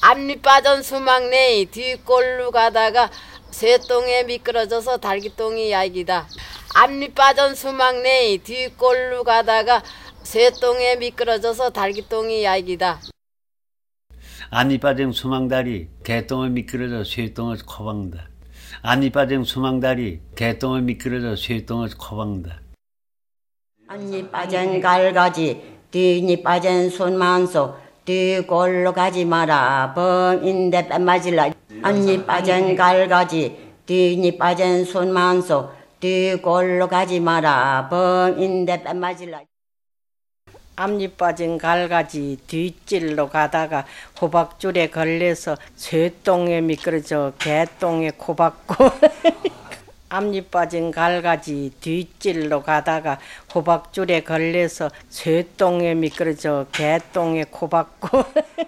앞니 빠진 수막내 뒷골로 가다가 쇠똥에 미끄러져서 달기똥이 야기다. 앞니 빠진 수막내 뒷골로 가다가 쇠똥에 미끄러져서 달기똥이 야기다. 앞니 빠진 수망다리 개똥에 미끄러져 쇠똥을 커박는다. 앞니 빠진 수망다리 개똥에 미끄러져 쇠똥을 커박는다. 앞니 빠진 갈가지 뒤니 빠진 손만소 뒤골로 가지 마라 범인데 뺨맞을라. 앞니 빠진 갈가지 뒤니 빠진 손만소 뒤골로 가지 마라 범인데 뺨맞을라. 앞니 빠진 갈가지 뒷길로 가다가 호박줄에 걸려서 쇠똥에 미끄러져 개똥에 코박고 앞니 빠진 갈가지 뒷길로 가다가 호박줄에 걸려서 쇠똥에 미끄러져 개똥에 코박고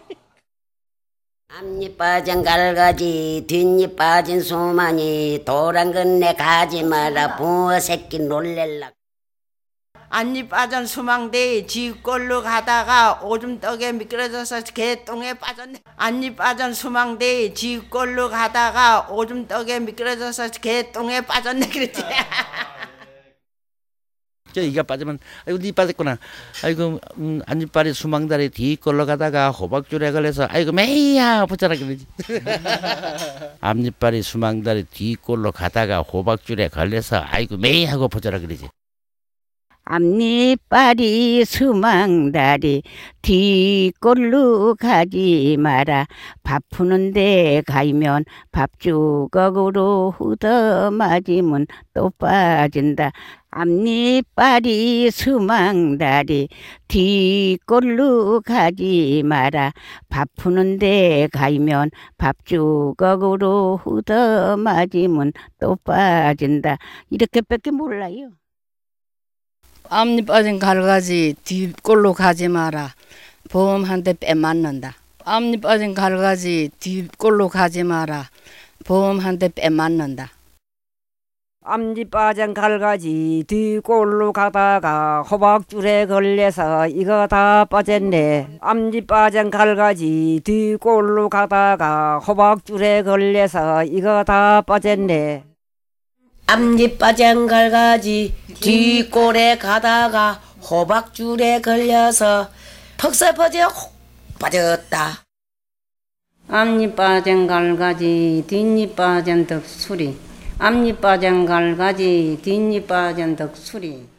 앞니 빠진 갈가지 뒷니 빠진 소만이 도란 건네 가지 마라 부어 새끼 놀렐라. 앞니 빠진 수망대에 뒷골로 가다가 오줌떡에 미끄러져서 개똥에 빠졌네. 앞니 빠진 수망대에 뒷골로 가다가 오줌떡에 미끄러져서 개똥에 빠졌네 그랬지. 이가 빠지면 아이고 니 빠졌구나. 아이고 앞니빨이 수망다리 뒷골로 가다가 호박줄에 걸려서 아이고 메이야 붙여라 그러지. 앞니빨이 수망다리 뒷골로 가다가 호박줄에 걸려서 아이고 메이하고 붙여라 그러지. 앞니빨이 수망다리 뒷골로 가지 마라. 밥 푸는데 가면 밥주걱으로 후더맞으면 또 빠진다. 앞니빨이 수망다리 뒷골로 가지 마라. 밥 푸는데 가면 밥주걱으로 후더맞으면 또 빠진다. 이렇게밖에 몰라요. 앞니 빠진 갈가지 뒷골로 가지 마라. 보험 한 대 빼맞는다. 앞니 빠진 갈가지 뒷골로 가지 마라. 보험 한 대 빼맞는다. 앞니 빠진 갈가지 뒷골로 가다가 호박줄에 걸려서 이거 다 빠졌네. 앞니 빠진 갈가지 뒷골로 가다가 호박줄에 걸려서 이거 다 빠졌네. 앞니 빠진 갈가지 뒷골에 가다가 호박줄에 걸려서 턱살퍼져 혹 빠졌다. 앞니 빠진 갈가지 뒷니 빠진 덕수리. 앞니 빠진 갈가지 뒷니 빠진 덕수리.